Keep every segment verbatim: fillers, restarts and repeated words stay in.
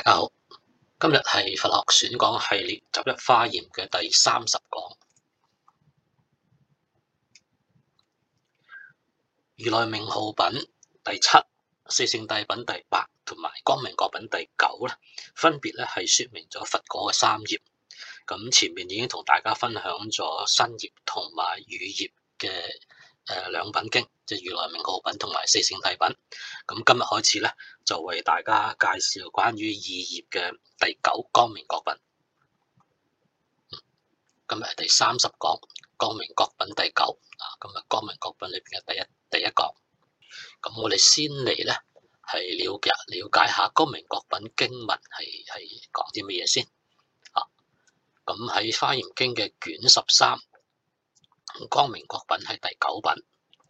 大家好，今日係佛學選講系列集一華嚴嘅第三十講，如來名號品第七、四聖諦品第八同埋光明覺品第九咧，分別咧係說明咗佛果嘅三業。咁前面已經同大家分享咗身業同埋語業嘅誒兩品經，即係如來名號品同埋四聖諦品。咁今日開始咧，就為大家介紹關於意業嘅第九光明覺品。今日係第三十講光明覺品第九啊，今日光明覺品裏邊嘅第一第一講。咁我哋先嚟咧係了解了解下光明覺品經文係係講啲乜嘢先啊。咁喺華嚴經嘅卷十三，光明覺品係第九品。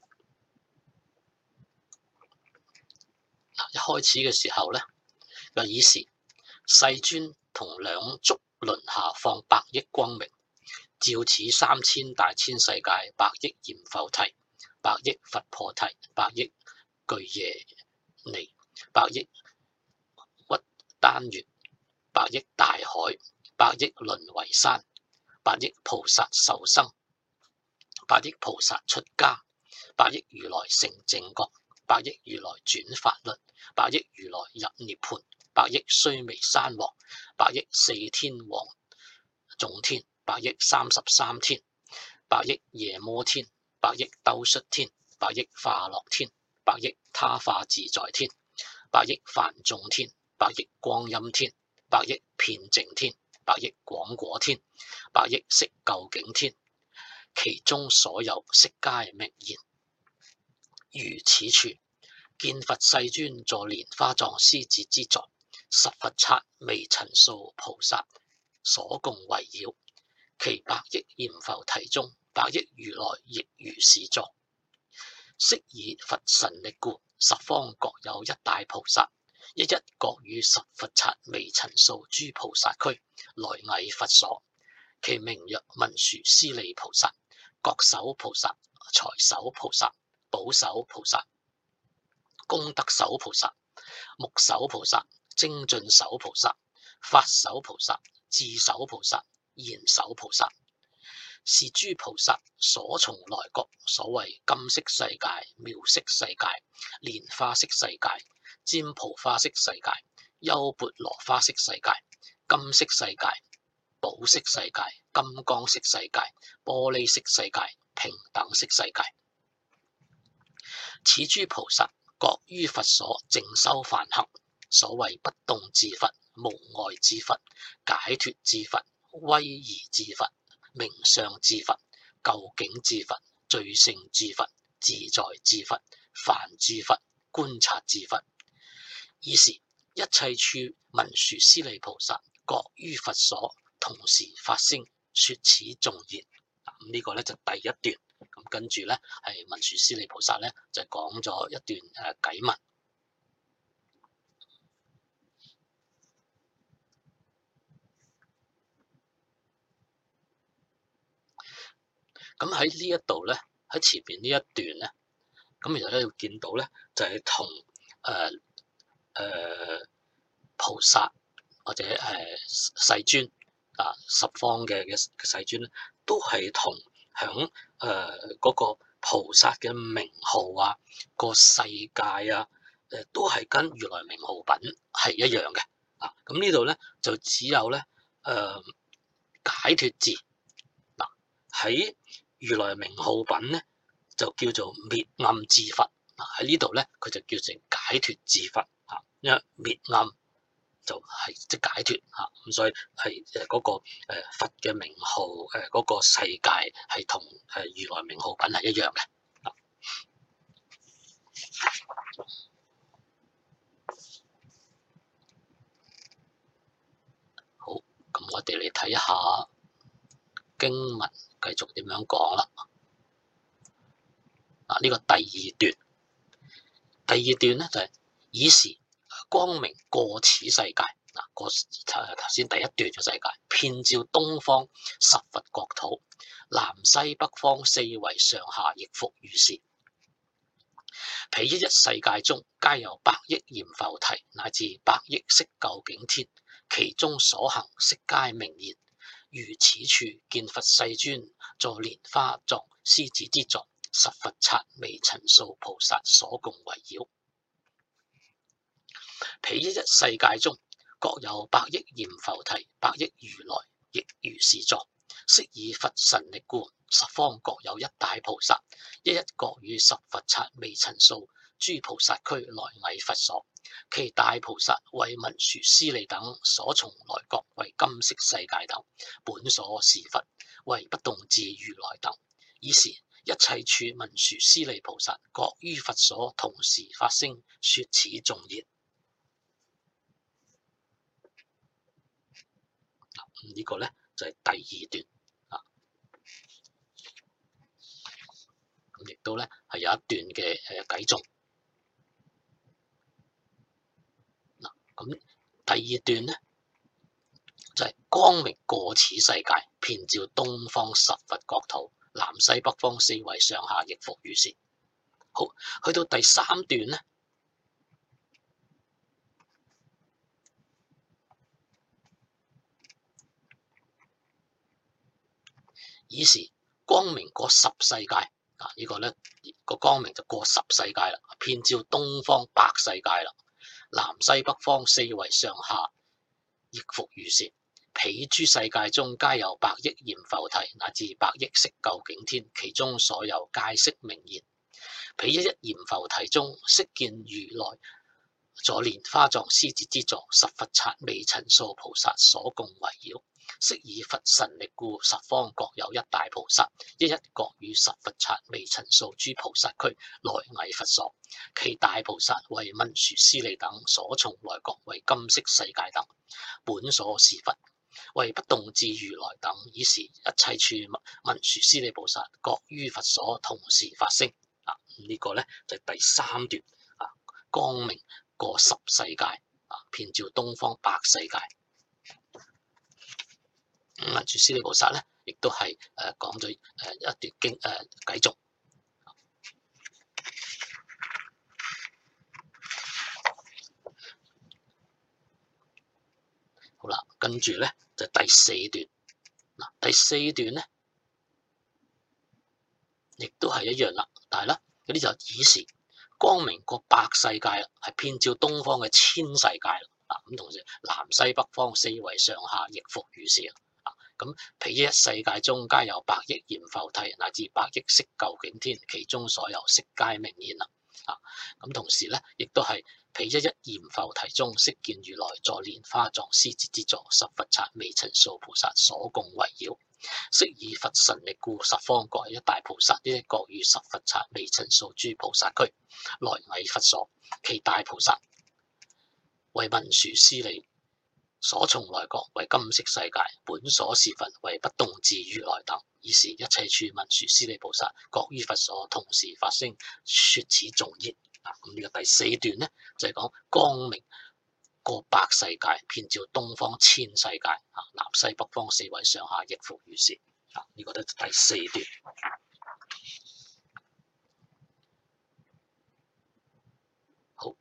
一開始嘅時候咧，就以時世尊同兩足輪下放百億光明，照此三千大千世界，百億閻浮提，百億佛菩提，百億俱耶尼，百億鬱丹月，百億大海，百億輪為山，百億菩薩受生，百億菩薩出家，百億如來成正覺，百億如來轉法輪，百億如來入涅槃，百億須彌山王，百億四天王眾天，百億三十三天，百億夜摩天，百億兜率天，百億化樂天，百億他化自在天，百億梵眾天，百億光音天，百億遍淨天，百億廣果天，百億色究竟天，其中所有悉皆名言。如此處，見佛世尊坐蓮花狀獅子之座，十佛剎微塵數菩薩所共圍繞，其百億閻浮提中，百億如來亦如是座。悉以佛神力故，十方各有一大菩薩，一一各與十佛剎微塵數諸菩薩俱來詣佛所。其名曰文殊師利菩薩、覺首菩薩、財首菩薩、寶首菩薩、功德首菩薩、目首菩薩、精進首菩薩、法首菩薩、智首菩薩、賢首菩薩。是諸菩薩所從來國，所謂金色世界、妙色世界、蓮花色世界、占蒲花色世界、優鉢羅花色世界、金色世界、寶色世界、金剛色世界、玻璃色世界、平等色世界。此諸菩薩各於佛所靜修梵行，所謂不動自佛、無礙自佛、解脫自佛、威儀自佛、名相自佛、究竟自佛、最勝自佛、自在自佛、梵自佛、觀察自佛。爾時一切處文殊師利菩薩各於佛所同時發聲說此頌言。咁呢個咧就第一段。咁跟住咧係文殊師利菩薩咧就講咗一段誒偈文。咁喺呢一度咧，喺前邊呢一段咧，咁其實咧要見到咧就係同誒誒菩薩或者誒、呃、世尊啊十方嘅嘅世尊咧，都係同響誒嗰個菩薩嘅名號啊，個世界啊，誒、呃、都係跟如來名號品係一樣嘅啊。咁呢度咧就只有咧誒、呃、解脫字嗱喺。如來名號品咧就叫做滅暗自佛，喺呢度咧佢就叫成解脫自佛嚇，因為滅暗就係即解脫嚇，咁所以係誒嗰個誒佛嘅名號誒嗰個世界係同誒如來名號品係一樣嘅。好，咁我哋嚟睇下經文。繼續點樣講啦？啊，呢個第二段，第二段咧就係、是、以時光明過此世界，嗱過頭先第一段嘅世界，遍照東方十佛國土，南西北方四維上下亦復如是。 彼一一世界中，皆有百億閻浮提乃至百億釋究竟天，其中所行悉皆明言。如此處見佛世尊坐蓮花狀獅子之座，十佛剎微塵數菩薩所共圍繞。彼一一世界中，各有百億閻浮提，百億如來亦如是座。悉以佛神力故，十方各有一大菩薩，一一各與十佛剎微塵數諸菩薩俱來詣佛所。其大菩薩為文殊師利等，所從來國為金色世界等，本所是佛為不動智如來等。爾時一切處文殊師利菩薩各於佛所同時發聲，說此頌言。呢、這個呢，就係、是、第二段啊，咁亦都呢，係有一段嘅誒偈頌。嗱，咁第二段呢，就係、是、光明過此世界，遍照東方十佛國土，南西北方四維上下亦復如是。好，去到第三段呢，爾時光明過十世界啊！呢、這個呢個光明就過十世界啦，遍照東方百世界啦，南西北方四維上下亦復如是。彼諸世界中，皆有百億閻浮提乃至百億釋究竟天，其中所有皆悉明言。彼一一閻浮提中，悉見如來坐蓮花狀獅子之座，十佛剎微塵數菩薩所共圍繞。悉以佛神力故，十方各有一大菩薩，一一各與十佛剎微塵數諸菩薩俱來詣佛所。其大菩薩為文殊師利等，所從來國為金色世界等，本所是佛為不動智如來等。爾時一切處文殊師利菩薩各於佛所同時發聲。啊，呢、這個呢，就係、是、第三段啊，光明過十世界啊，遍照東方百世界。文殊師利菩薩呢，亦都係誒講咗誒一段經誒偈頌。好啦，跟住呢，就第四段。嗱，第四段呢，亦都係一樣啦，但係咧嗰啲就爾時光明過百世界啦，係遍照東方嘅千世界啦。啊，咁同時南西北方四維上下亦復如是啊。咁彼一世界中，皆有百億閻浮提乃至百億釋究竟天，其中所有悉皆明言啦。啊，咁同時咧，亦都係彼一一閻浮提中，悉見如來坐蓮花狀獅子之座，十佛剎微塵數菩薩所共圍繞。悉以佛神力故，十方各有一大菩薩，一一各與十佛剎微塵數諸菩薩俱來詣佛所。其大菩薩為文殊師利，所從來國為金色世界，本所是佛為不動智如來等。爾時一切處文殊師利菩薩各於佛所同時發聲，說此頌言。啊，咁呢個第四段呢，就係、是、講光明過百世界，遍照東方千世界，啊，南西北方四維上下亦復如是。啊，呢、這個都係第四段。好，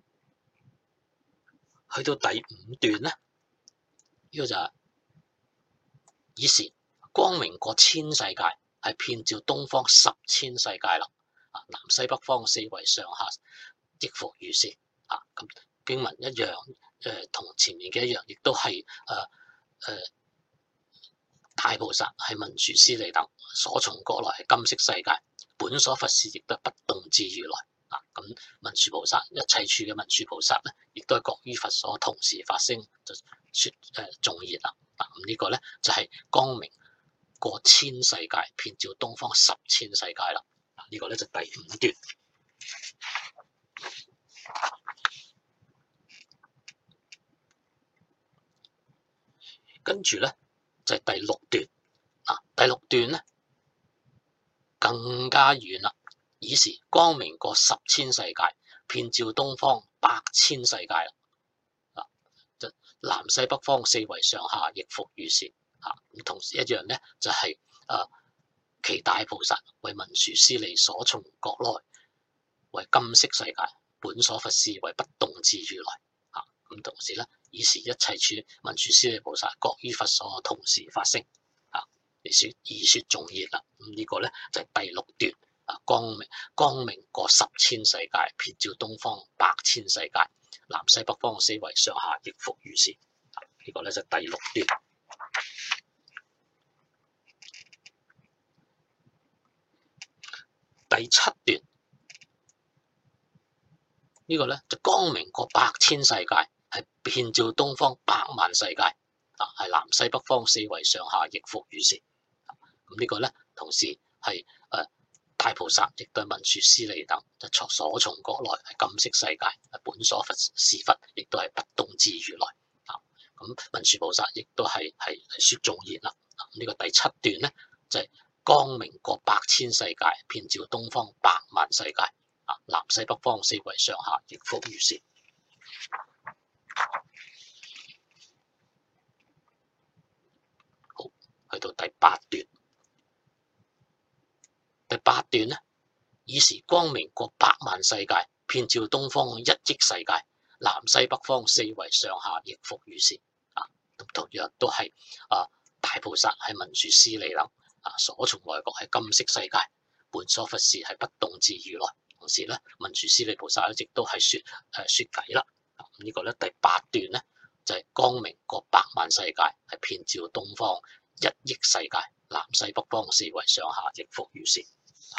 去到第五段呢，呢、這個就係爾時光明過千世界，係遍照東方十千世界啦。啊，南西北方四維上下亦復如是。啊，咁經文一樣，誒、呃、同前面嘅一樣，亦都係誒誒大菩薩係文殊師利等，所從國來係金色世界，本所佛事亦都不動智如來。啊，咁文殊菩薩一切處嘅文殊菩薩咧，亦都係各於佛所同時發聲，就説誒頌言啦。啊，咁、這、呢個咧就係、是、光明過千世界，遍照東方十千世界啦。啊，呢、這個咧就第五段。跟住咧就係、是、第六段。啊，第六段咧更加遠啦。爾時光明過十千世界，遍照東方百千世界啦。啊，就南西北方四維上下亦復如是。啊，咁同時一樣咧，就係、是、誒、啊、其大菩薩為文殊師利，所從國來為金色世界，本所佛事為不動智如來。啊，咁同時咧，爾時一切處文殊師利菩薩各於佛所同時發聲。啊，而說而說頌言啦。咁、這、呢個咧就係、是、第六段。啊，光明光明過十千世界，遍照東方百千世界，南西北方四維上下亦復如是。啊，呢、這個咧就係、第六段。第七段呢、這個咧就光明過百千世界，係遍照東方百萬世界，啊，係南西北方四維上下亦復如是。咁、啊這個、呢個咧同時係誒。呃大菩薩亦都係文殊師利等，就所所從國內係金色世界，本所佛是佛，亦都係不動智如來。啊，咁文殊菩薩亦都係係説頌言啦。呢、這個第七段咧就係、是、光明過百千世界，遍照東方百萬世界，啊，南西北方四維上下亦復如是。好，去到第八段。第八段咧，爾時光明過百萬世界，遍照東方一億世界，南西北方四維上下亦復如是。啊，同樣都係啊，大菩薩係文殊師利等，啊，所從來國係金色世界，本所佛事係不動智如來。同時咧，文殊師利菩薩一直都係説誒説偈啦。啊，這個、呢個咧第八段咧就係、是、光明過百萬世界，係遍照東方一億世界，南西北方四維上下亦復如是。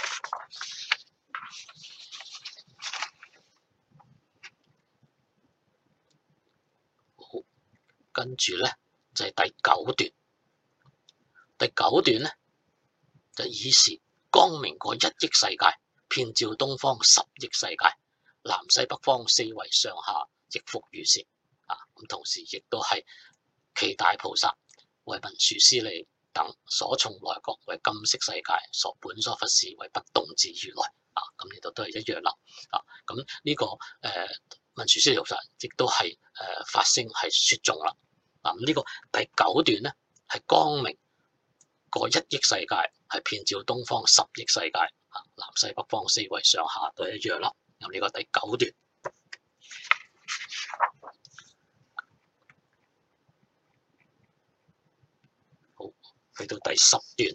好，跟住咧就係、是、第九段。第九段咧就爾時光明過一億世界，遍照東方十億世界，南西北方四維上下亦復如是。啊，咁同時亦都係其大菩薩為文殊師利等所從來國為金色世界，所本所佛事為不動智如來。啊，咁呢度都係一樣啦。啊，咁呢、這個誒、呃、文殊師利菩薩亦都係誒、呃、發聲係説頌啦。啊，咁、這、呢個第九段咧係光明過一億世界，係遍照東方十億世界。啊，南西北方四維上下都係一樣啦。咁、這、呢個第九段。去到第十段。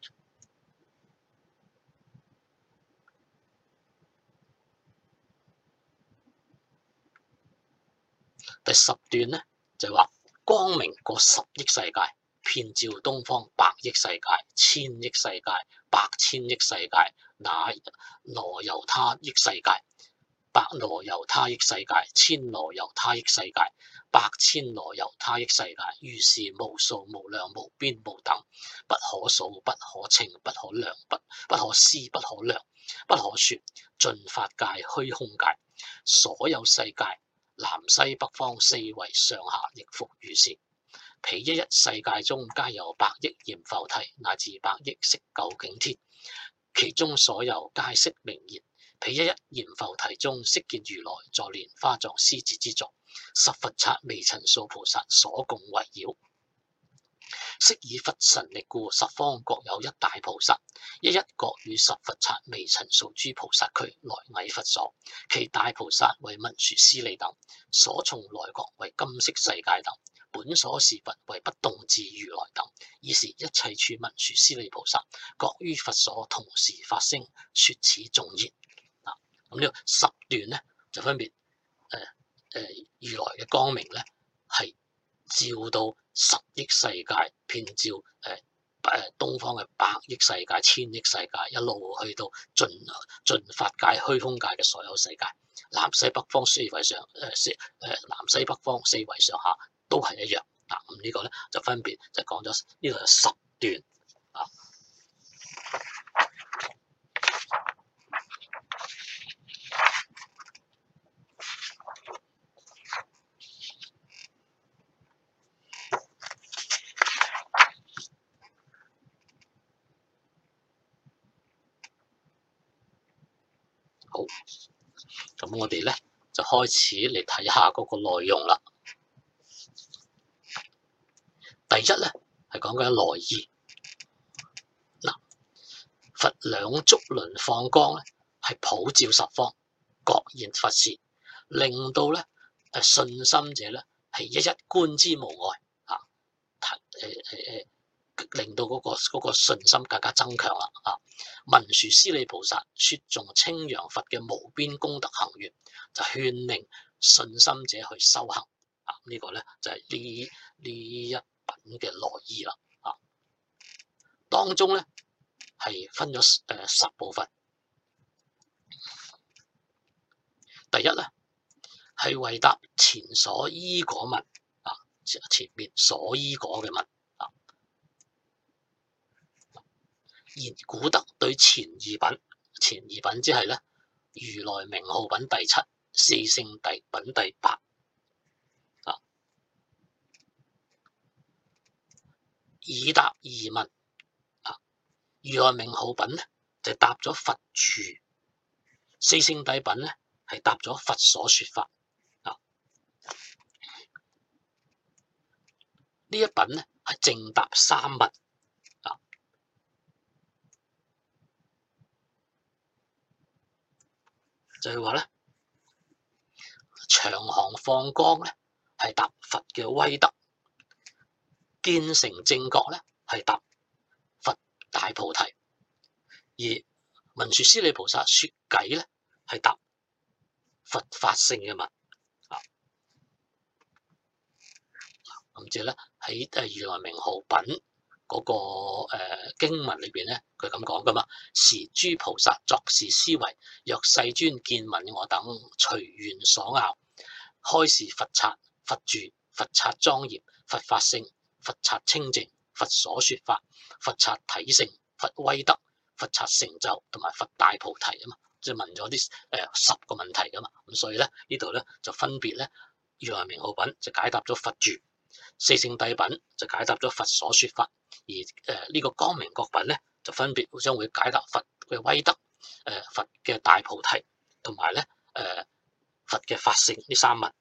第十段咧就係話光明過十億世界，遍照東方百億世界、千億世界、百千億世界，那羅猶他億世界、百羅猶他億世界、千羅猶他億世界、百千羅猶他億世界，如是無數無量無邊無等，不可數不可稱不可量不不可思不可量不可說，盡法界虛空界，所有世界南西北方四維上下亦復如是。彼一一世界中皆有百億閻浮提乃至百億色究竟天，其中所有皆悉名言。彼一一閻浮提中悉見如來坐蓮花狀獅子之座，十佛剎微塵數菩薩所共圍繞。悉以佛神力故，十方各有一大菩薩，一一各與十佛剎微塵數諸菩薩俱來禮佛所。其大菩薩為文殊師利等，所從來國為金色世界等，本所是佛為不動智如來等。爾時一切處文殊師利菩薩各於佛所同時發聲說此頌言。啊，咁呢個十段咧就分別誒誒、呃呃、如來嘅光明咧係照到十億世界，遍照誒誒、呃、東方嘅百億世界、千億世界，一路去到盡盡法界虛空界嘅所有世界，南西北方四維上誒四誒南西北方四維上下都係一樣。啊，咁呢個咧就分別就講咗呢個十段。啊，好，咁我哋咧就開始嚟睇下嗰個內容啦。第一咧係講緊來意。嗱，佛兩足輪放光咧係普照十方， 各現佛事，令到咧誒信心者咧係一一觀之無礙啊！誒誒誒，令到嗰、嗰個、嗰個信心更加增強啦啊！文殊師利菩薩説頌稱揚佛嘅無邊功德行願，就勸令信心者去修行啊！這個、呢個咧就係呢呢一品嘅內意啦啊！當中咧係分咗誒、呃、十部分。第一咧係為答前所依果問啊，前面所依果嘅問啊。而古德對前二品，前二品即係咧如來名號品第七、四聖諦品第八啊，以答二問啊。如來名號品咧就答咗佛住，四聖諦品咧係答咗佛所說法啊。呢一品咧係正答三問啊，就係話咧長行放光咧係答佛嘅威德，見成正覺咧係答佛大菩提，而文殊師利菩薩說偈咧係答佛法性嘅問啊。咁即係咧喺誒如來名號品嗰、那個誒、呃、經文裏邊咧，佢咁講噶嘛。時諸菩薩作是思維，若世尊見聞我等隨緣所拗，開示佛剎、佛住、佛剎莊嚴、佛法性、佛剎清淨、佛所說法、佛剎體性、佛威德、佛剎成就同埋佛大菩提啊嘛，即係問咗啲誒十個問題噶嘛。咁所以咧呢度咧就分別咧如來名號品就解答咗佛住，四聖諦品就解答咗佛所說法，而誒呢、呃這個光明覺品咧就分別將會解答佛嘅威德、誒、呃、佛嘅大菩提同埋咧誒佛嘅法性呢三問。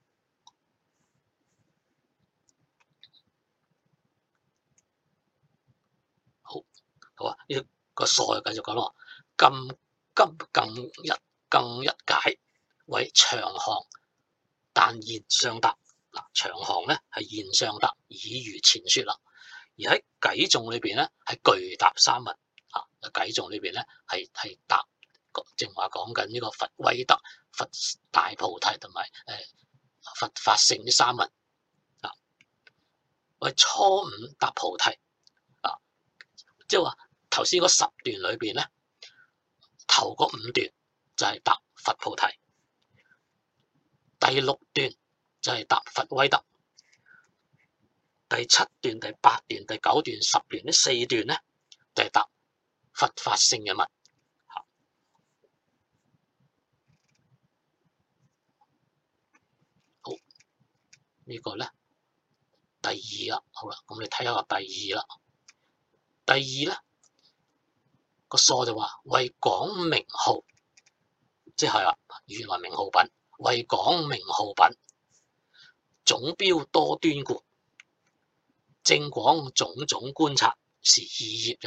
好，好啊，呢、這個疏繼續講咯。今今更一更一解為長行，但現相答。嗱，長行咧係現相答，已如前說啦。而喺偈頌裏邊咧係具答三問啊。偈頌裏邊咧係係答正話講緊呢個佛威德、佛大菩提同埋誒佛法性呢三問啊。為初五答菩提啊，即係話頭先嗰十段裏邊咧，頭嗰五段就係答佛菩提，第六段就係答佛威德，第七段、第八段、第九段、十段呢四段咧就係答佛法性嘅問。好，這個、呢個咧第二啦，好啦，咁你睇下個第二啦。第二咧個疏就話為講名號，即係話如來名號品，為講名號品，總標多端故，正廣種種觀察是二業也。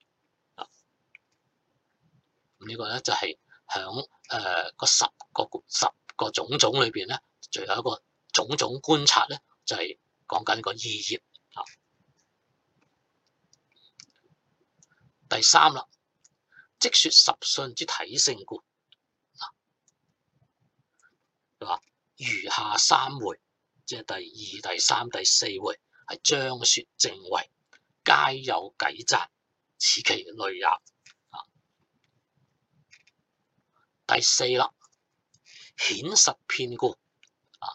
咁、這、呢個咧就係響誒個十個十個種種裏邊咧，最後一個種種觀察咧，就係講緊個二業啊。第三啦，即說十信之體性故，佢話餘下三回，即係第二、第三、第四回，係將說正位，皆有偈讚，此其類也。啊，第四啦，顯實遍故啊，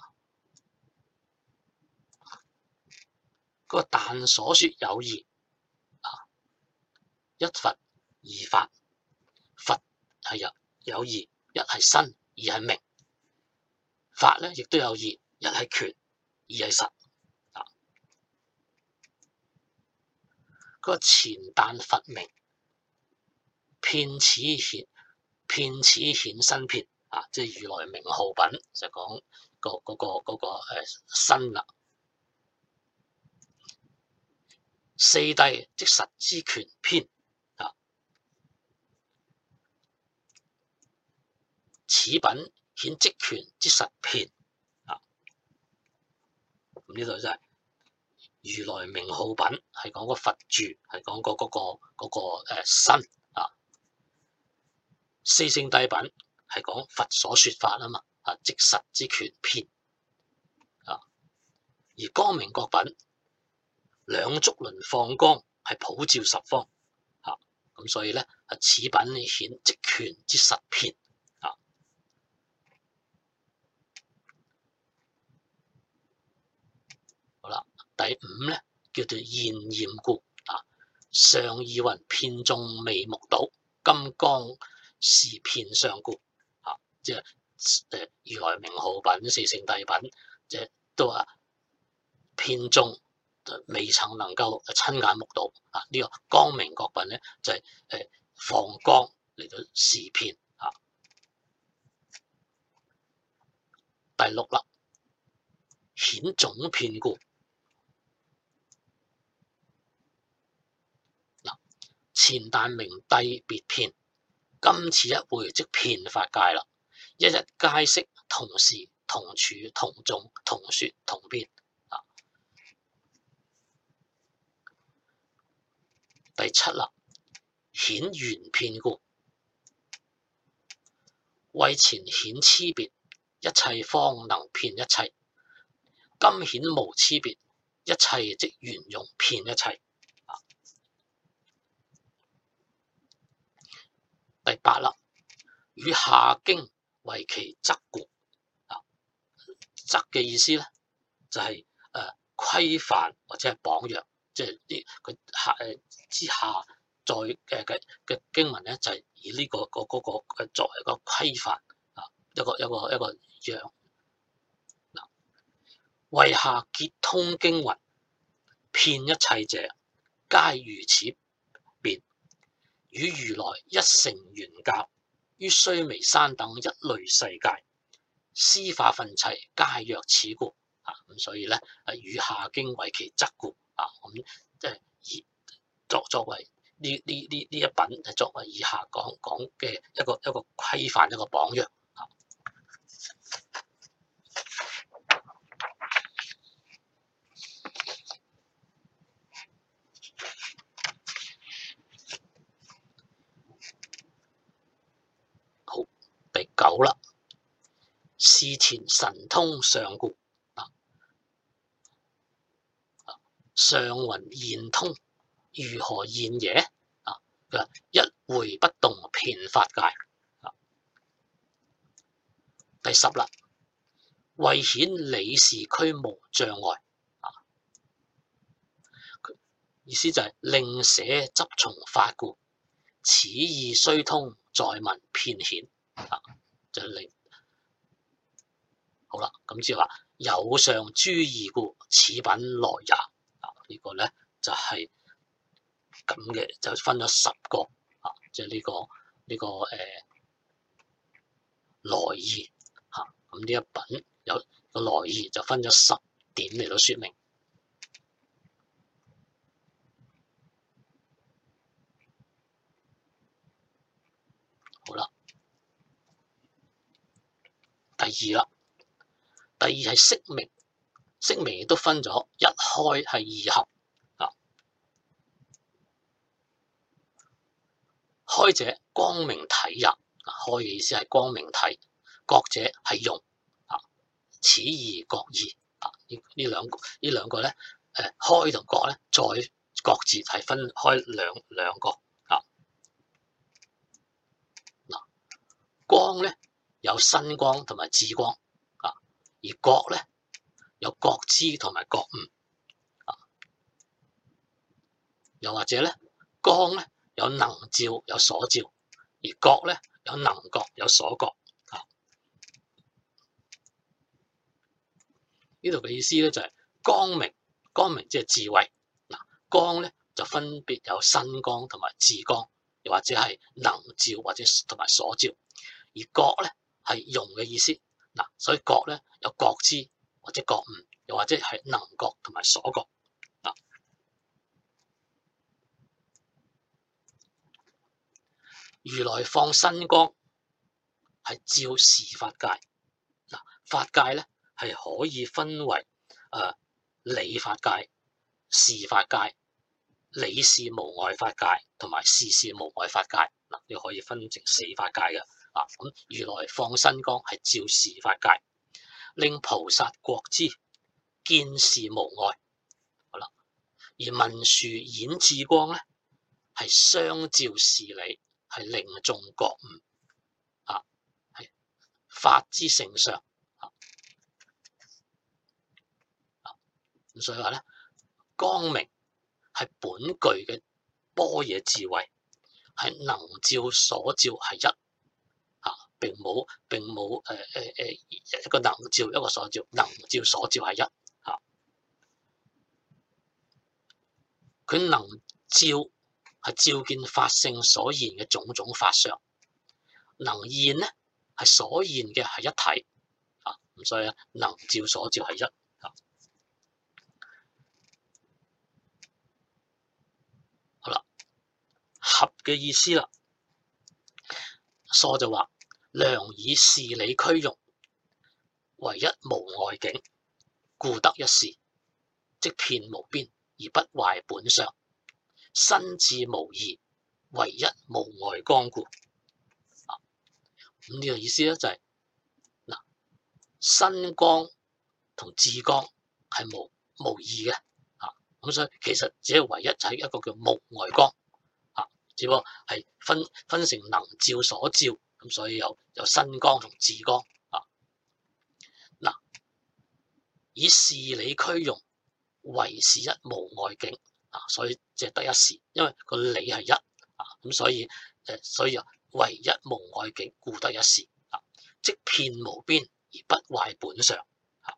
嗰個但所說有二啊，一佛二法，佛係有有二，一係身，二係名。法咧亦都有二，一係權，二係實。啊，嗰個前但佛名，遍此顯遍此顯身遍啊，即係如來名號品就講、嗰個嗰、嗰個嗰、嗰個誒身啦。四諦即實之權篇啊，此品顯職權之實片啊。咁呢度就係如來名號品，係講個佛住，係講個嗰個嗰個誒身啊。四聖諦品係講佛所說法啊嘛，啊即實之權片啊。而光明覺品兩足輪放光，係普照十方啊。咁所以咧，啊此品顯職權之實片啊。好啦，第五咧叫做現驗故啊。上意云片眾未目睹，金剛是片相故啊。即係誒如來名號品、四聖諦品，即係都話片眾未曾能夠親眼目睹啊。呢、這個光明覺品咧就係、是、誒放光嚟到示片啊。第六啦，顯總片故。嗱，前但明諦別片，今次一會即遍法界啦。一日皆悉同時同處同眾同說同變啊。第七啦，顯緣片故。為前顯差別，一切方能遍一切。今顯無差別，一切即圓融遍一切啊。第八啦，與下經為其則故啊。則嘅意思咧就係誒規範或者係榜樣，即係啲佢下誒之下再嘅嘅嘅經文咧就係、是、以呢、這個個嗰個嘅作為一個規範啊，一個一個一個樣嗱。為下結通經云，遍一切者，皆如此變。與如來一乘圓教，於須彌山等一類世界，施化分齊，皆若此故啊。咁所以咧，係與下經為其則故啊。咁即係以作作為呢呢呢呢一品，係作為以下講講嘅一個一個規範，一個榜樣啊。好，第九啦，示前神通相故啊。上云現通，如何現耶啊？佢話一會不動遍法界啊。第十啦，為顯理事俱無障礙啊。意思就係令捨執從法故，此意須通，在文遍顯啊。就令好啦，咁即係話有上諸義故，此品來也啊。這個、呢個咧就係咁嘅，就分咗十個啊。即係呢個呢、這個誒、呃、來義嚇。咁、啊、呢一品有個來義就分咗十點嚟到説明。好啦，第二啦，第二係釋名，釋名亦都分咗一開係二合啊。開者光明體也，開嘅意思係光明體，覺者係用啊。此義覺義啊，呢呢兩個呢兩個咧，誒開同覺咧，再各自係分開兩兩個啊。嗱，光咧有身光同埋智光啊，而覺咧有覺知同埋覺悟啊。又或者咧，光咧有能照有所照，而覺咧有能覺有所覺啊。呢度嘅意思咧就係光明，光明即係智慧嗱。光咧就分別有身光同埋智光，又或者係能照或者同埋所照，而覺咧係用嘅意思嗱。所以覺咧有覺知或者覺悟，又或者係能覺同埋所覺嗱。如來放身光， 係照事法界。嗱，法界咧係可以分為誒、呃、理法界、事法界、理事無礙法界同埋事事無礙法界。嗱，你可以分成四法界嘅。啊，咁如來放身光係照事法界，令菩薩覺知見事無礙。好啦，而文殊演智光咧係相照事理，係令眾覺悟。啊，係法之性相。啊，咁所以話咧，光明係本具嘅般若智慧，係能照所照係一。啊，並冇並冇誒誒誒一個能照，一個所照，能照所照係一。嚇，佢能照係照見法性所現嘅種種法相，能現咧係所現嘅係一體。啊，咁所以咧，能照所照係一。啊，好啦，合嘅意思啦，疏就話良以事理俱用，唯一無礙境，故得一事，即遍無邊而不壞本相，身智無異，唯一無礙光故。啊，咁呢個意思咧就係、是、嗱，身光同智光係無無異嘅。啊，咁所以其實只係唯一就係一個叫無礙光。啊，只不過係分分成能照所照，咁所以有有身光同智光。啊，嗱，以事理俱用，唯是一無礙境。啊，所以即係得一事，因為個理係一。啊，咁所以誒，所以啊，唯一無礙境，故得一事。啊，即遍無邊而不壞本相。啊，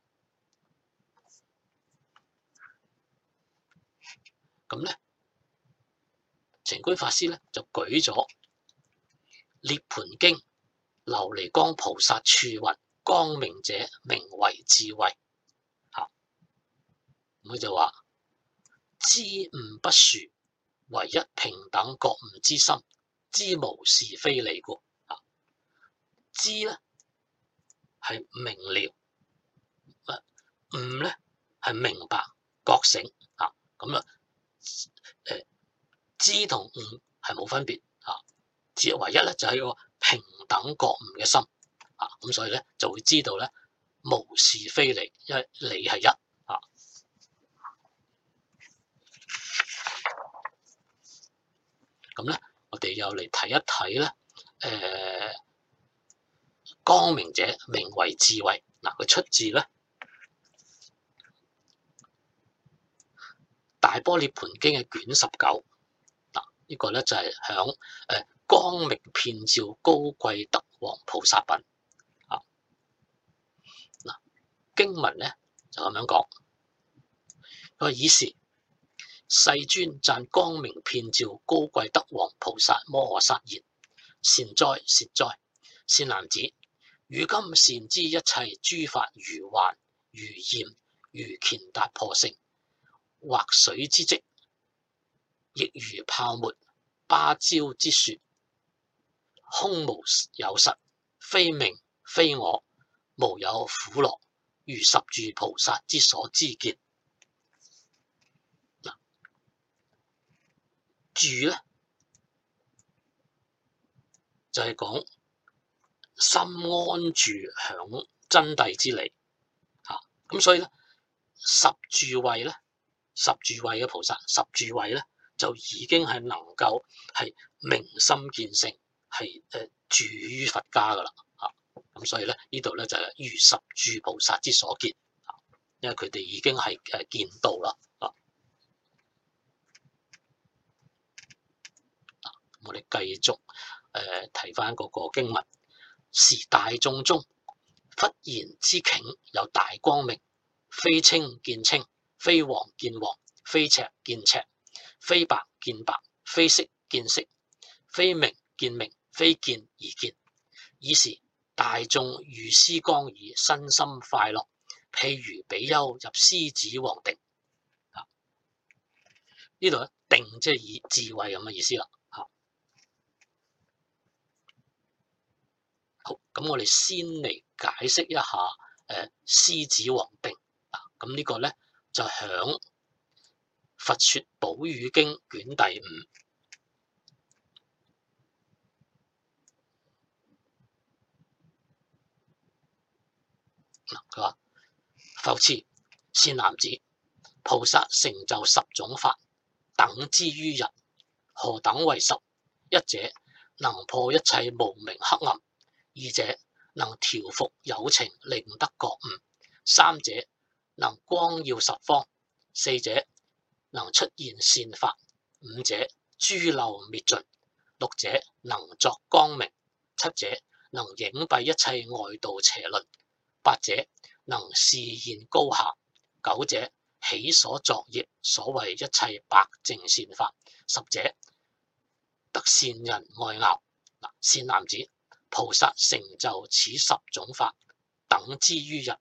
咁咧，澄居法師咧就舉咗《涅槃經》琉璃光菩薩處云：光明者，名為智慧。嚇，咁佢就話：知悟不殊，唯一平等覺悟之心，知無是非理故。啊，知咧係明了，悟咧係明白覺醒。啊，咁啊誒，知同悟係冇分別。啊，只唯一咧就係一個平等覺悟嘅心。啊，咁所以咧就會知道咧無是非理，因為理係一。啊，咁咧我哋又嚟睇一睇咧，誒、呃，光明者名為智慧。嗱、啊，佢出自咧《大般涅槃經》嘅卷十九。嗱、啊，呢、這個咧就係響誒光明遍照高貴德王菩薩品。啊，嗱、啊，經文咧就咁樣講，佢話爾時世尊讚光明遍照高貴德王菩薩摩訶薩言：善哉善哉，善男子，汝今善知一切諸法如幻如焰如乾達婆城，或水之跡，亦如泡沫芭蕉之樹，空無有實，非名非我，無有苦樂，如十住菩薩之所知見。嗱，住咧就係、是、講心安住響真諦之理。嚇，咁所以咧十住位咧，十住位嘅菩薩，十住位咧就已經係能夠係明心見性，係誒住於佛家噶啦。嚇，咁所以咧呢度咧就係如十住菩薩之所見。嚇，因為佢哋已經係誒見到啦。啊，我哋繼續誒睇翻嗰個經文。時大眾中忽然之頃有大光明，非青見青，非黃見黃，非赤見赤，非白見白，非色見色，非明見明，非見而見。爾時大眾如斯光耳，身心快樂，譬如比丘入獅子王定。啊，呢度咧定即係以智慧咁嘅意思啦。好， 咁我哋先嚟解釋一下誒獅子王定啊。咁呢個咧就響《佛說寶語經》卷第五。佢話：復次，善男子，菩薩成就十種法，等之於人。何等為十？一者能破一切無明黑暗；二者能調伏有情，令得覺悟；三者能光耀十方；四者能出現善法；五者諸漏滅盡；六者能作光明；七者能影蔽一切外道邪論；八者能示現高下；九者起所作業，所謂一切白淨善法；十者得善人愛樂。善男子，菩薩成就此十種法，等之於人。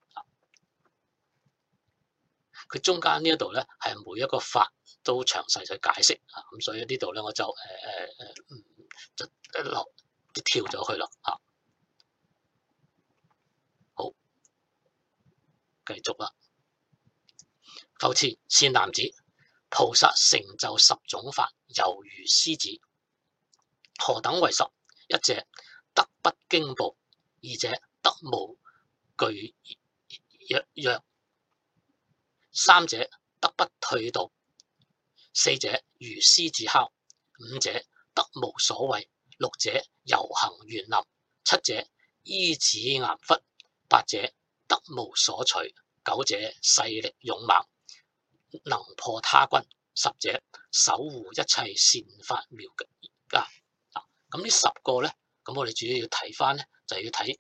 佢中間呢一度咧係每一個法都詳細去解釋啊，咁所以呢度咧我就誒誒誒就一落跳咗去啦嚇。好，繼續啦。復次，善男子，菩薩成就十種法，猶如獅子。何等為十？一者得不驚怖；二者得無懼躍躍；三者得不退道；四者如獅子哮；五者得無所畏；六者遊行園林；七者依止岩窟；八者得無所取；九者勢力勇猛，能破他軍；十者守護一切善法妙嘅啊。咁呢十個咧，咁我哋主要要睇翻咧，就要睇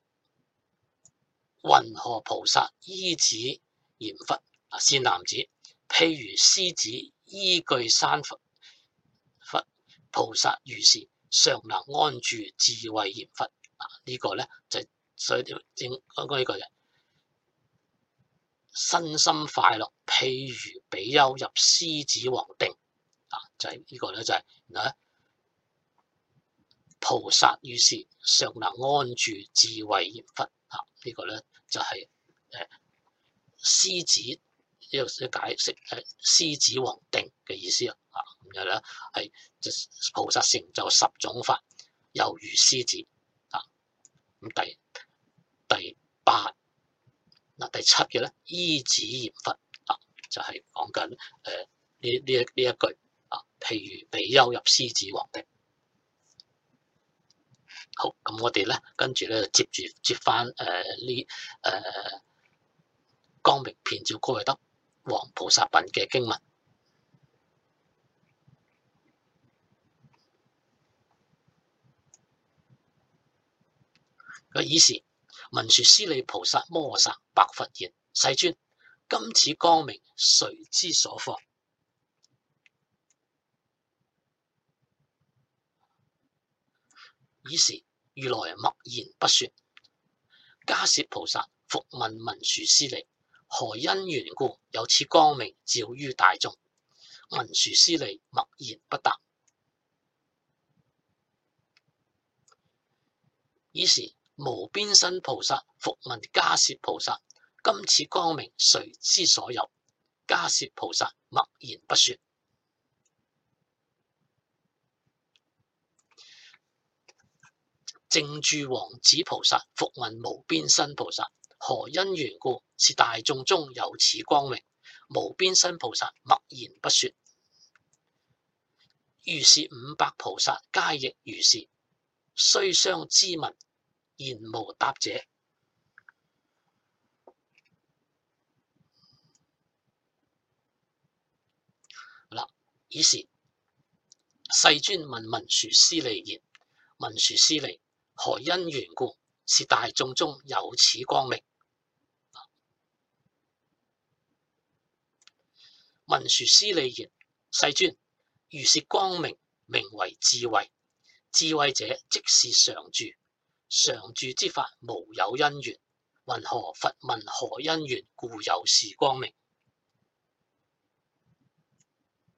云何菩薩依止嚴窟啊。善男子，譬如獅子依據山窟，菩薩如是，常能安住智慧嚴窟啊。呢、這個咧就係、所以正剛剛呢個人身心快樂，譬如比丘入獅子王定啊，就係、是、呢個咧就係、是、啊。菩薩於是常能安住智慧嚴窟啊！呢、這個咧就係誒獅子呢個解釋誒獅子王定嘅意思啊！咁樣咧係菩薩成就十種法，猶如獅子啊！咁第第八嗱第七嘅咧依止嚴窟啊，就係講緊誒呢呢一呢一句啊，譬如比丘入獅子王定。好，咁我哋咧跟住咧接住接翻誒呢誒光明遍照高慧德王菩薩品嘅經文。佢爾時文殊師利菩薩摩訶薩白佛言：世尊，今此光明誰之所放？爾時如來默然不說。迦葉菩薩復問文殊師利：何因緣故有此光明照於大眾？文殊師利默然不答。爾時無邊身菩薩復問迦葉菩薩：今此光明誰之所有？迦葉菩薩默然不說。正住王子菩薩復問無邊身菩薩：何因緣故是大眾中有此光明？無邊身菩薩默然不說。如是五百菩薩皆亦如是，雖相知聞，言無答者。嗱，爾時世尊問文殊師利言：文殊師利，何因緣故是大眾中有此光明？文殊師利言：世尊，如是光明名為智慧，智慧者即是常住，常住之法無有因緣，云何佛問何因緣故有是光明？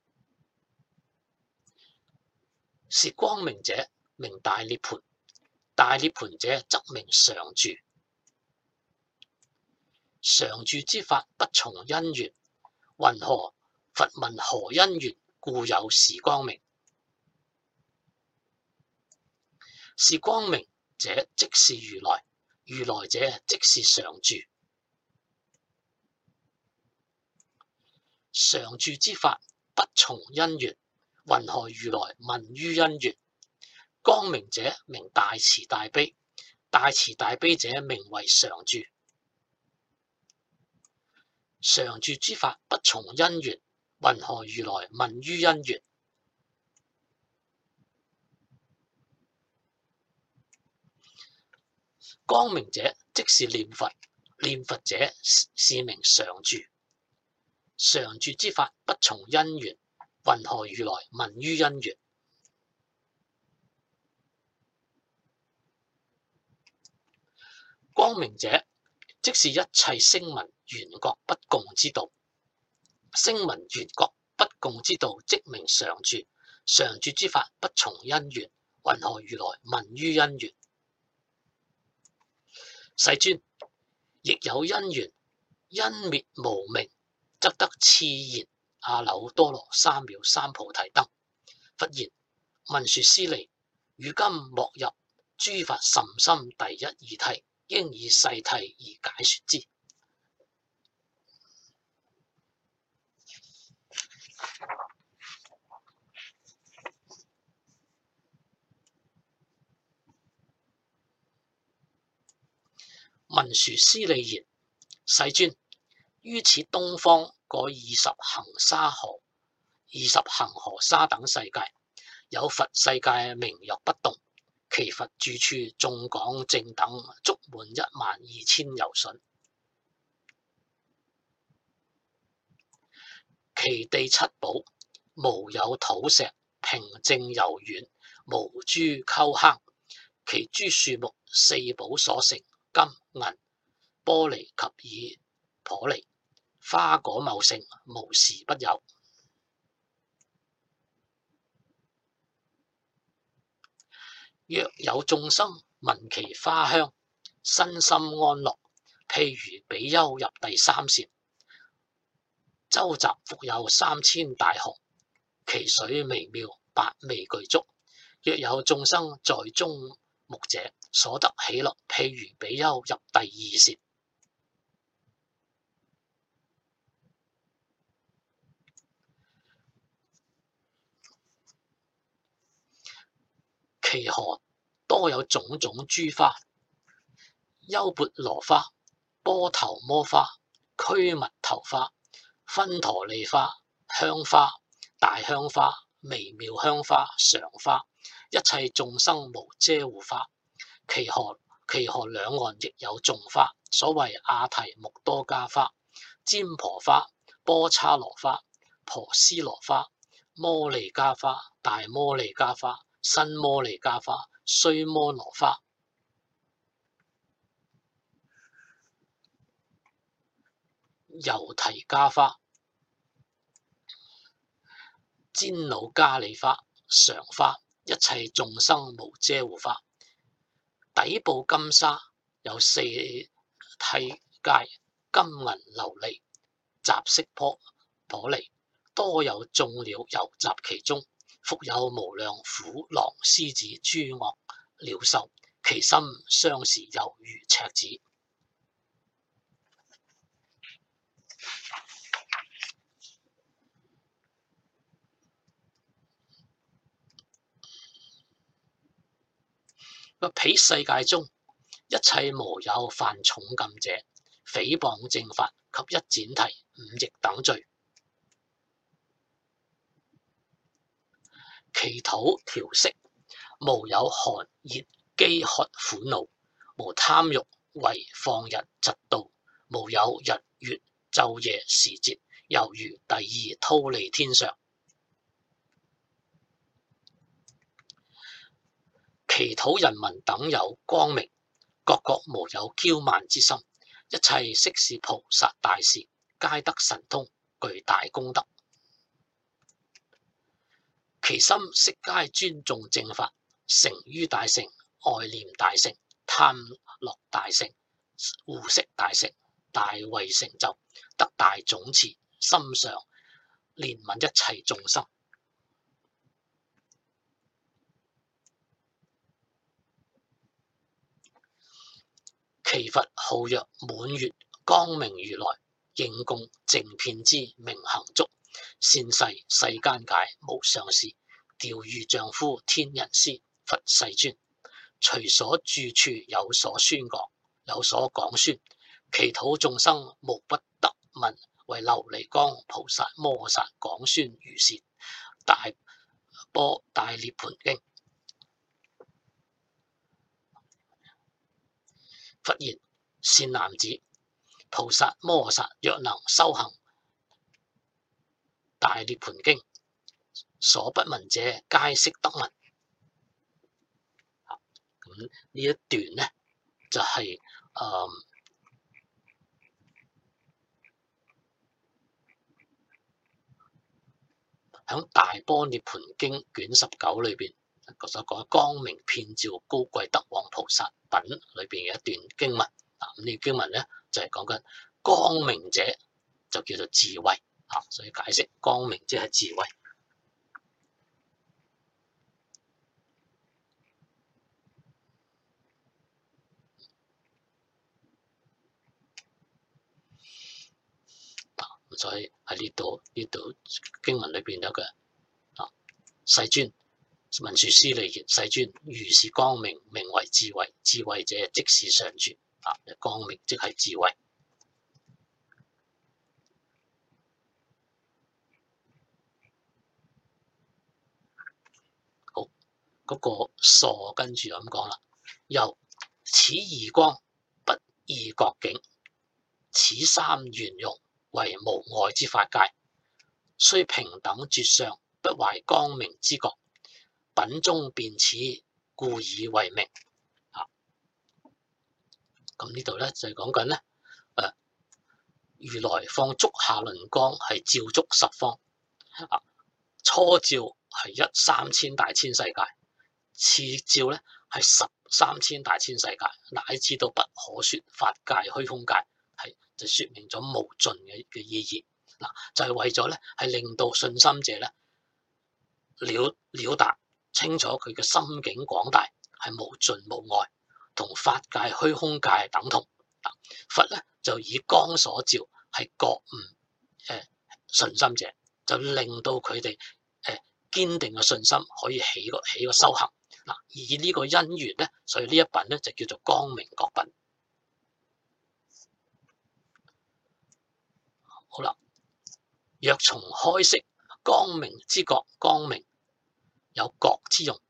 是光明者名大涅槃， 大涅槃者則名常住。常住之法不從因緣，云何？佛問何因緣故有是光明？是光明者即是如來，如來者即是常住。常住之法不從因緣，云何如來問於因緣？光明者名大慈大悲，大慈大悲者名為常住。常住之法不從因緣，云何如來問於因緣？光明者即是念佛，念佛者是名常住。常住之法不從因緣，云何如來問於因緣？光明者即是一切聲聞緣覺不共之道，聲聞緣覺不共之道即名常住。常住之法不從因緣，云何如來問於因緣？世尊，亦有因緣，因滅無明，則得熾然阿耨多羅三藐三菩提燈。佛言：文殊師利，如今莫入諸法甚深第一義諦，應以細諦而解說之。文殊師利言：世尊，於此東方嗰二十恒沙河、二十恒河沙等世界，有佛世界名曰不動，其佛住處眾廣正等足滿一萬二千由旬，其地七寶，無有土石，平淨柔軟，無諸溝坑，其諸樹木四寶所成，金銀玻璃及以婆尼，花果茂盛，無時不有。若有眾生聞其花香，身心安樂，譬如比丘入第三禪，周集復有三千大河，其水微妙，八味具足。若有眾生在中目者，所得喜樂，譬如比丘入第二禪。其河多有種種諸花，優鉢羅花、波頭摩花、拘蜜頭花、芬陀利花、香花、大香花、微妙香花、常花，一切眾生無遮護花。其河其河兩岸亦有種花，所謂阿提木多伽花、占婆花、波叉羅花、婆斯羅花、摩利伽花、大摩利伽花、新摩利伽花、須摩羅花、猶提伽花、煎腦加利花、常花，一切眾生無遮護花。底部金沙有四梯階，金銀琉璃，雜色婆婆尼，多有眾鳥遊集其中，復有無量虎狼獅子諸惡鳥獸，其心相視猶如赤子。彼世界中，一切無有犯重禁者，誹謗正法及一闡提五逆等罪。其土調適，無有寒熱飢渴苦惱，無貪欲違放逸嫉妒，無有日月晝夜時節，猶如第二忉利天上。其土人民等有光明，各各無有驕慢之心，一切悉是菩薩大士，皆得神通，具大功德。其心悉皆尊重正法，成於大乘， 愛念大乘、貪樂大乘、護惜大乘、大慧成就，得大總持，心常憐憫一切眾生。其佛號曰滿月光明如來，應供淨遍之明行足，善逝世間界無上士，調御丈夫天人師，佛世尊，隨所住處有所宣講，有所講宣，其土眾生無不得聞，為琉璃光菩薩摩薩講宣如是大般大涅槃經。佛言：善男子，菩薩摩薩若能修行大涅槃經，所不聞者皆悉得聞。咁呢一段呢，就係誒喺大般涅槃經卷十九裏邊所講光明遍照高貴德王菩薩品裏邊嘅一段經文。啊，咁呢經文咧就係講緊光明者就叫做智慧啊，所以解釋光明即係智慧。所以喺呢度呢度經文裏邊有嘅啊，世尊文殊師利言：世尊，如是光明，名為智慧。智慧者，即是上尊啊！光明即係智慧。好，嗰、那個疏跟住就咁講啦。又此二光不異覺境，此三圓融為無礙之法界，雖平等絕相，不壞光明之覺。品中便此，故以為明。啊，咁呢度咧就係講緊咧，誒，如來放足下輪光係照足十方，啊，初照係一三千大千世界，次照咧係十三千大千世界，乃至到不可說法界、虛空界，係就說明咗無盡嘅嘅意義。嗱，就係、是、為咗咧係令到信心者咧了了達清楚佢嘅心境廣大，係無盡無礙，同法界、虛空界等同。佛咧就以光所照，係覺悟誒信心者，就令到佢哋誒堅定嘅信心可以起個起個修行。嗱，以呢個因緣咧，所以呢一品咧就叫做光明覺品。好啦，若從開釋光明之覺，光明有覺之用，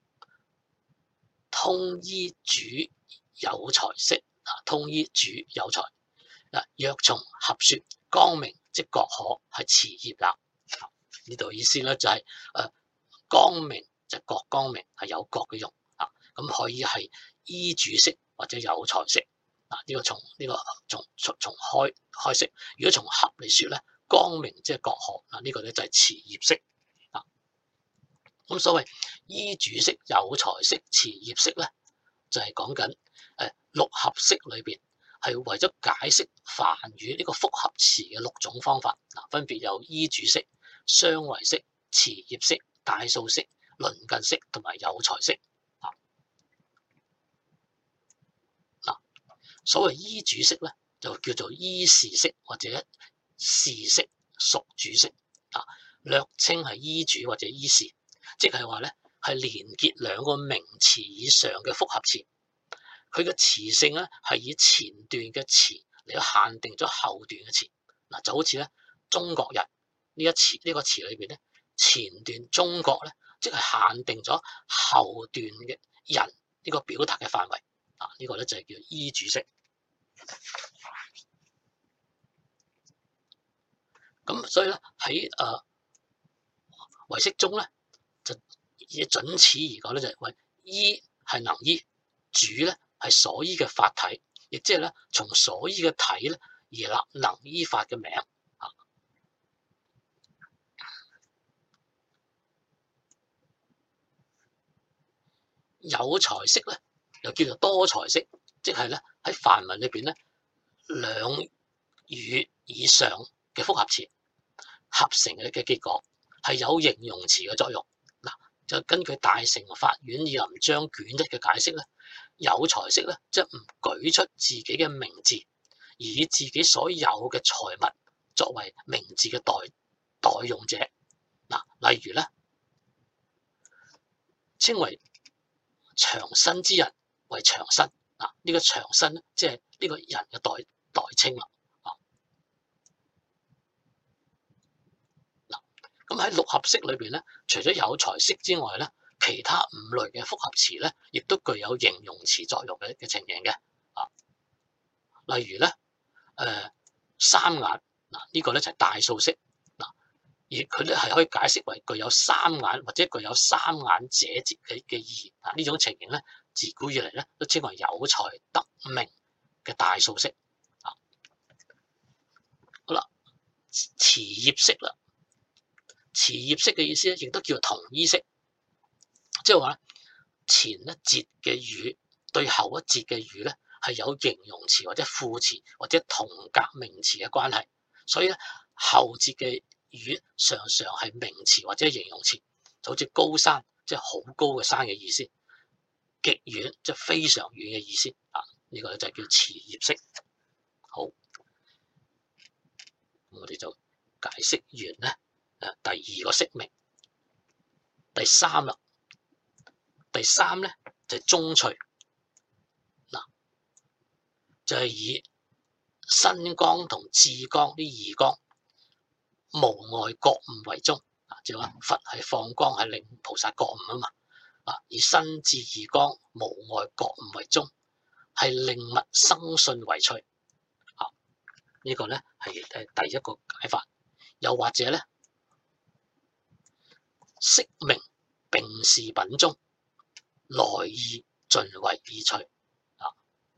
通依主有財色，啊，通依主有財。嗱，若從合說光明即覺可，係持業啦。呢度意思咧就係、是、誒、呃、光明就覺光明係有覺嘅用啊，咁可以係依主色或者有財色。嗱，呢個從呢、這個從從從開開釋，如果從合嚟說咧，光明即係覺可，嗱、這、呢個咧就係持業色。咁所謂依主色、有財色、持業色咧，就係講緊誒六合色裏邊係為咗解釋梵語呢個複合詞嘅六種方法。嗱，分別有依主色、相違色、持業色、大數色、鄰近色同埋有財色。啊，嗱，所謂依主色咧，就叫做依事色或者事色屬主色。啊，略稱係依主或者依事。即係話咧，係連結兩個名詞以上嘅複合詞，佢嘅詞性咧係以前段嘅詞嚟限定咗後段嘅詞。嗱，就好似咧中國人呢一詞呢、呢個詞裏邊咧，前段中國咧，即係限定咗後段嘅人呢個表達嘅範圍。啊，呢個咧就係叫依主色。咁所以咧喺誒唯識中咧，就以準此而講咧，就係為依係能依，主咧係所依嘅法體，亦即係咧從所依嘅體咧而立能依法嘅名。啊， 有才式咧，又叫做多才式，即係咧喺梵文裏邊咧兩語以上嘅複合詞合成嘅嘅結果，係有形容詞嘅作用。嗱，就根據大乘法院義林章卷一嘅解釋咧，有才式咧即係唔舉出自己嘅名字，以自己所有嘅財物作為名字嘅代代用者。嗱，例如咧，稱為長身之人為長身。嗱，呢個長身咧，即係呢個人嘅代代稱啦。嗱，咁喺六合式裏邊咧，除咗有才式之外咧，其他五類嘅複合詞咧，亦都具有形容詞作用嘅嘅情形嘅。啊，例如咧，誒、呃、三眼，嗱、這個、呢個咧就係大數式。嗱，而佢咧係可以解釋為具有三眼或者具有三眼者嘅嘅意義。啊，呢種情形咧，自古以嚟咧都稱為有才得名嘅大數式。啊，好啦，詞業式啦，詞業式嘅意思咧，亦都叫同依式，即係話咧前一節嘅語對後一節嘅語咧係有形容詞或者副詞或者同格名詞嘅關係，所以咧後節嘅語常常係名詞或者形容詞，就好似高山，即係好高嘅山嘅意思；極遠，即係非常遠嘅意思。啊，呢、這個咧就係叫詞業式。好，我哋就解釋完咧誒第二個式名，第三啦，第三咧就係中隨。嗱，就係、是、以身光同志光呢二光無礙覺悟為宗。啊，即係話佛係放光係令菩薩覺悟啊嘛。啊，以身智二光無礙覺悟為宗，係令物生信為趣。啊，這個、呢個咧係誒第一個解法。又或者咧，識名並是品宗，來意盡為意趣。啊，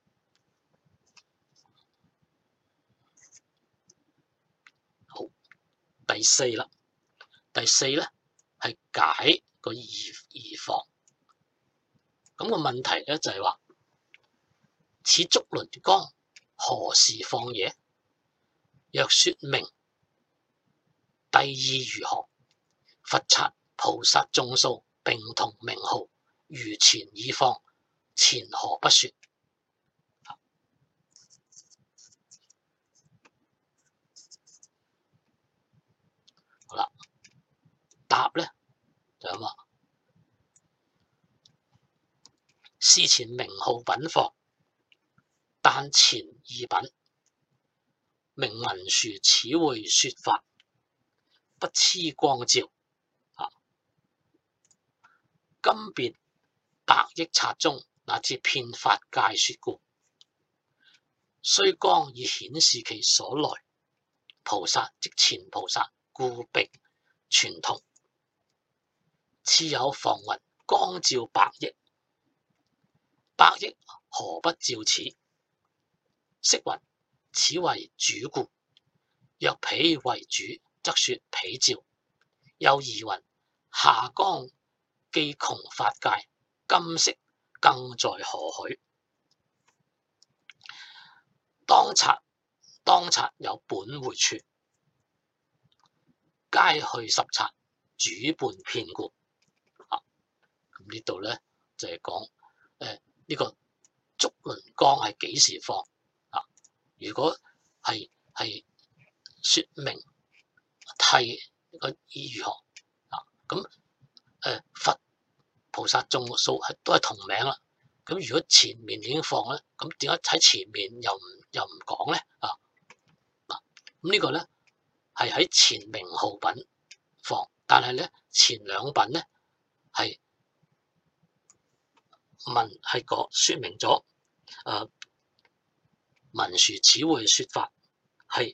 好，第四啦，第四咧係解個義義放。咁、那個問題咧就係話，此竹輪光何時放也？若說明帝意如何？佛剎菩薩眾數並同名號，如前已放，前何不說？好啦，答咧就咁話，事前名號品放，但前二品名文殊此會說法，不黐光照。啊，今別百億剎中，乃至遍法界說故，雖光以顯示其所來，菩薩即前菩薩，故並全同。次有防雲光照百億，百億何不照此？釋雲此為主故，若彼為主，則說彼照。又疑雲下光既窮法界，今色更在何許？當察當察有本回處，皆去十察主伴遍故。啊，咁呢度咧就係講誒呢個竹輪光係幾時放？啊，如果係係說明替個意如何？啊，咁誒、呃、佛菩薩眾數係都係同名啦。咁如果前面已經放咧，咁點解喺前面又唔又唔講咧？啊，嗱，咁呢個咧係喺前名號品放，但係咧前兩品咧係文係講説明咗誒、呃、文殊此會說法係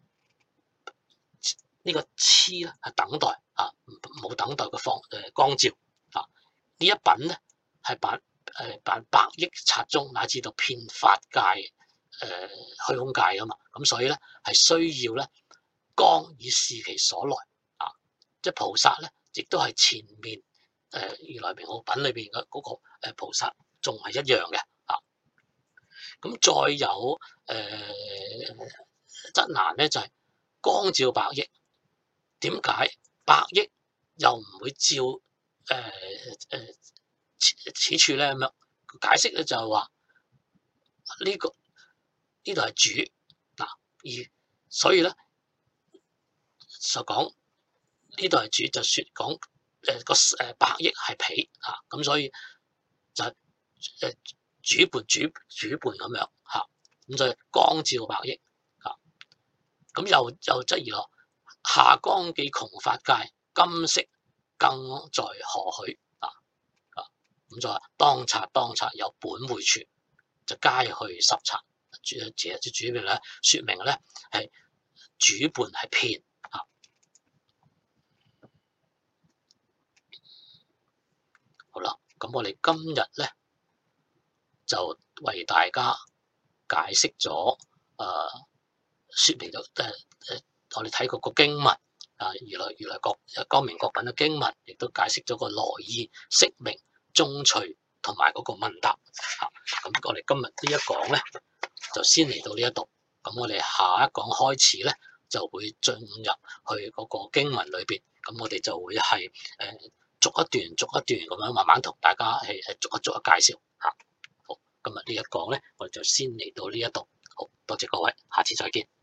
呢個痴咧係等待啊，冇等待嘅放誒光照啊。呢一品咧係辦誒辦百億剎中乃至到遍法界誒、呃、虛空界啊嘛，咁所以咧係需要咧光以示其所來啊，即係菩薩咧亦都係前面誒如來名號品裏邊嘅嗰個誒菩薩仲係一樣嘅啊。咁再有誒則難咧，就係、是、光照百億，點解百億又唔會照誒誒、呃呃、此，此處咧？咁樣解釋咧就係話呢個呢度係主嗱，而所以咧就講呢度係主就説講誒個誒百億係彼啊，咁所以就誒主伴主主伴咁樣嚇，咁就光照百億嚇，咁又又質疑咯，下光既窮法界，今昔更在何許啊啊？咁就話當察當察有本會處，就皆去十察。主其實主要咧説明咧係主伴係遍啊。好啦，咁我哋今日咧就為大家解釋咗誒説明咗誒誒，我哋睇過個經文啊，如來如來國光明國品嘅經文，亦都解釋咗個來意、釋名、宗趣同埋嗰個問答嚇。咁、啊、我哋今日呢一講咧，就先嚟到呢一度。咁我哋下一講開始咧，就會進入去嗰個經文裏邊。咁我哋就會係誒、呃、逐一段逐一段咁樣慢慢同大家係係逐一逐一介紹嚇。好，今日呢一講咧，我哋就先嚟到呢一度。好多謝各位，下次再見。